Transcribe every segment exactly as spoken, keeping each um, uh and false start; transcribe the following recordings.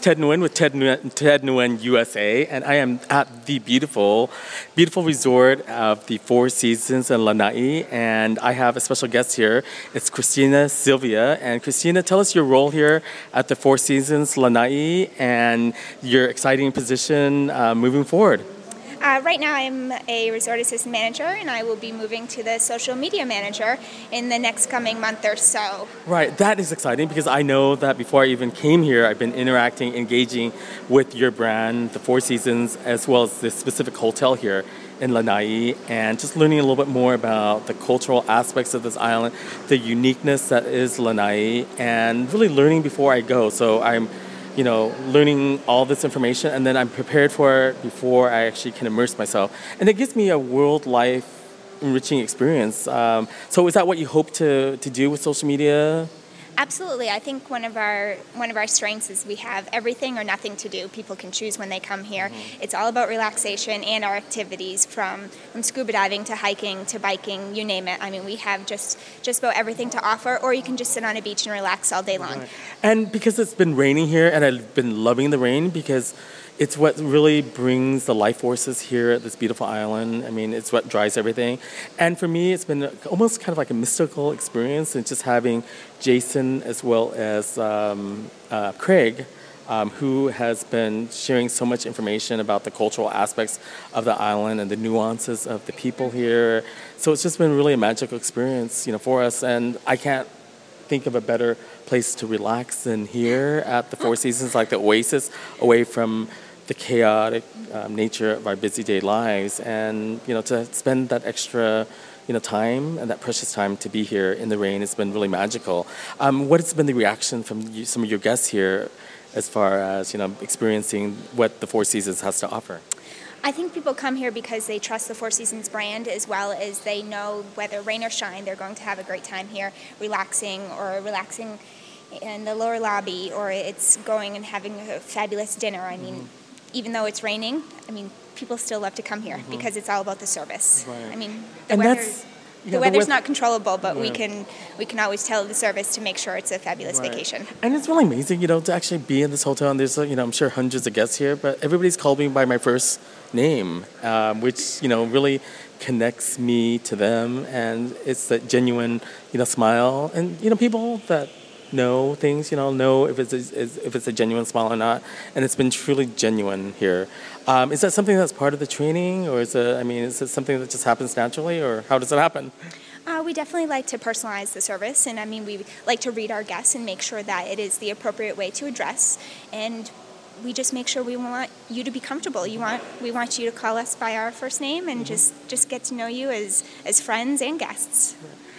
Ted Nguyen with Ted Nguyen, Ted Nguyen U S A, and I am at the beautiful, beautiful resort of the Four Seasons in Lanai, and I have a special guest here. It's Christina Sylvia, and Christina, tell us your role here at the Four Seasons Lanai and your exciting position uh, moving forward. Uh, right now I'm a resort assistant manager, and I will be moving to the social media manager in the next coming month or so. Right, that is exciting because I know that before I even came here, I've been interacting, engaging with your brand, the Four Seasons, as well as the specific hotel here in Lanai, and just learning a little bit more about the cultural aspects of this island, the uniqueness that is Lanai, and really learning before I go. So I'm you know, learning all this information, and then I'm prepared for it before I actually can immerse myself. And it gives me a world life enriching experience. Um, so is that what you hope to, to do with social media? Absolutely. I think one of our one of our strengths is we have everything or nothing to do. People can choose when they come here. Mm-hmm. It's all about relaxation and our activities, from, from scuba diving to hiking to biking, you name it. I mean, we have just, just about everything to offer, or you can just sit on a beach and relax all day long. Right. And because it's been raining here, and I've been loving the rain because it's what really brings the life forces here at this beautiful island. I mean, it's what drives everything. And for me, it's been almost kind of like a mystical experience, and just having Jason as well as um, uh, Craig, um, who has been sharing so much information about the cultural aspects of the island and the nuances of the people here. So it's just been really a magical experience, you know, for us. And I can't think of a better place to relax than here at the Four Seasons, like the oasis, away from the chaotic um, nature of our busy day lives, and you know, to spend that extra, you know, time and that precious time to be here in the rain has been really magical. Um, what has been the reaction from you, some of your guests here, as far as you know, experiencing what the Four Seasons has to offer? I think people come here because they trust the Four Seasons brand, as well as they know whether rain or shine, they're going to have a great time here, relaxing or relaxing in the lower lobby, or it's going and having a fabulous dinner. I mean, mm-hmm. even though it's raining, I mean, people still love to come here mm-hmm. because it's all about the service. Right. I mean, the and weather, yeah, the weather's the weather, not controllable, but yeah. we can we can always tell the service to make sure it's a fabulous right. vacation. And it's really amazing, you know, to actually be in this hotel, and there's, you know, I'm sure hundreds of guests here, but everybody's called me by my first name, um, which, you know, really connects me to them, and it's that genuine, you know, smile. And, you know, people that know things, you know, know if it's a, if it's a genuine smile or not, and it's been truly genuine here. Um, is that something that's part of the training, or is it, I mean, is it something that just happens naturally, or how does it happen? Uh, we definitely like to personalize the service, and I mean, we like to read our guests and make sure that it is the appropriate way to address, and we just make sure we want you to be comfortable. You want we want you to call us by our first name and mm-hmm. just, just get to know you as, as friends and guests.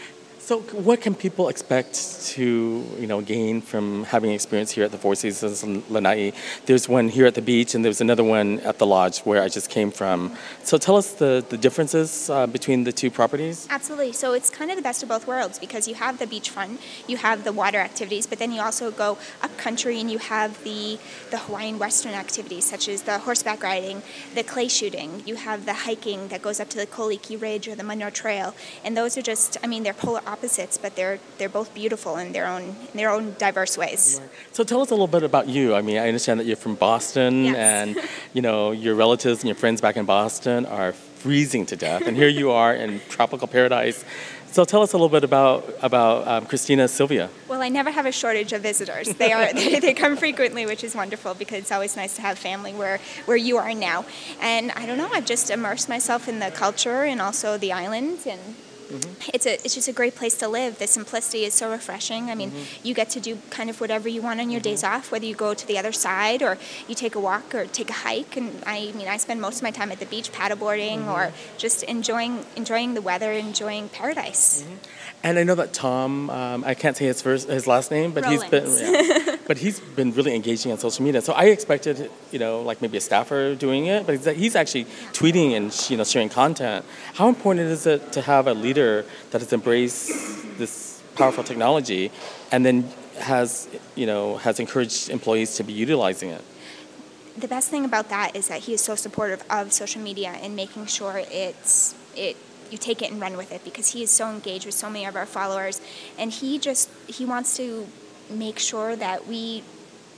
So what can people expect to, you know, gain from having experience here at the Four Seasons in Lanai? There's one here at the beach, and there's another one at the lodge where I just came from. So tell us the, the differences uh, between the two properties. Absolutely. So it's kind of the best of both worlds, because you have the beachfront, you have the water activities, but then you also go up country and you have the, the Hawaiian Western activities, such as the horseback riding, the clay shooting. You have the hiking that goes up to the Koliki Ridge or the Munro Trail, and those are just, I mean, they're polar opposites, but they're they're both beautiful in their own in their own diverse ways. Right. So tell us a little bit about you. I mean, I understand that you're from Boston, yes. and you know your relatives and your friends back in Boston are freezing to death, and here you are in tropical paradise. So tell us a little bit about about um, Christina Sylvia. Well, I never have a shortage of visitors. They are they, they come frequently, which is wonderful, because it's always nice to have family where where you are now. And I don't know, I've just immersed myself in the culture and also the island, and mm-hmm. it's a it's just a great place to live. The simplicity is so refreshing. I mean, mm-hmm. you get to do kind of whatever you want on your mm-hmm. days off, whether you go to the other side or you take a walk or take a hike. And I mean, I spend most of my time at the beach paddleboarding mm-hmm. or just enjoying enjoying the weather, enjoying paradise. Mm-hmm. And I know that Tom, um, I can't say his first his last name, but Rollins. he's been yeah, but he's been really engaging on social media. So I expected, you know, like maybe a staffer doing it, but he's actually tweeting and, you know, sharing content. How important is it to have a leader that has embraced this powerful technology and then has, you know, has encouraged employees to be utilizing it? The best thing about that is that he is so supportive of social media and making sure it's it you take it and run with it, because he is so engaged with so many of our followers, and he just he wants to make sure that we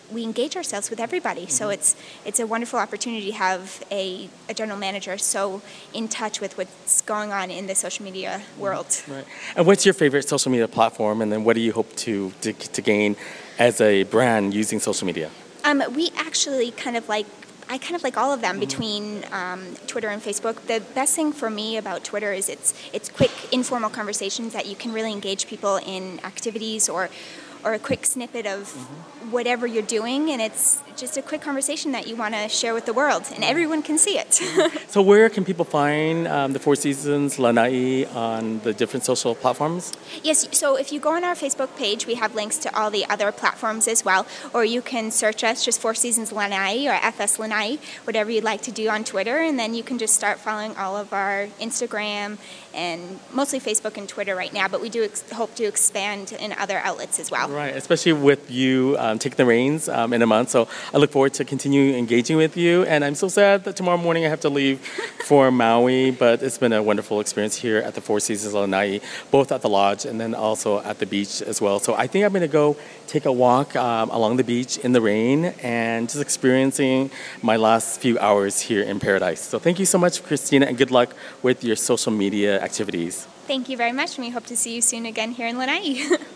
we engage ourselves with everybody. Mm-hmm. So it's it's a wonderful opportunity to have a, a general manager so in touch with what's going on in the social media world. Right. And what's your favorite social media platform, and then what do you hope to to, to gain as a brand using social media? Um, we actually kind of like I kind of like all of them between um, Twitter and Facebook. The best thing for me about Twitter is it's it's quick, informal conversations that you can really engage people in activities or or a quick snippet of mm-hmm. whatever you're doing, and it's just a quick conversation that you want to share with the world, and everyone can see it. So where can people find um, the Four Seasons Lanai on the different social platforms? Yes, so if you go on our Facebook page, we have links to all the other platforms as well, or you can search us, just Four Seasons Lanai or F S Lanai, whatever you'd like to do on Twitter, and then you can just start following all of our Instagram and mostly Facebook and Twitter right now, but we do ex- hope to expand in other outlets as well. Right, especially with you um, taking the reins um, in a month. So I look forward to continue engaging with you. And I'm so sad that tomorrow morning I have to leave for Maui, but it's been a wonderful experience here at the Four Seasons Lanai, both at the lodge and then also at the beach as well. So I think I'm going to go take a walk um, along the beach in the rain and just experiencing my last few hours here in paradise. So thank you so much, Christina, and good luck with your social media activities. Thank you very much, and we hope to see you soon again here in Lanai.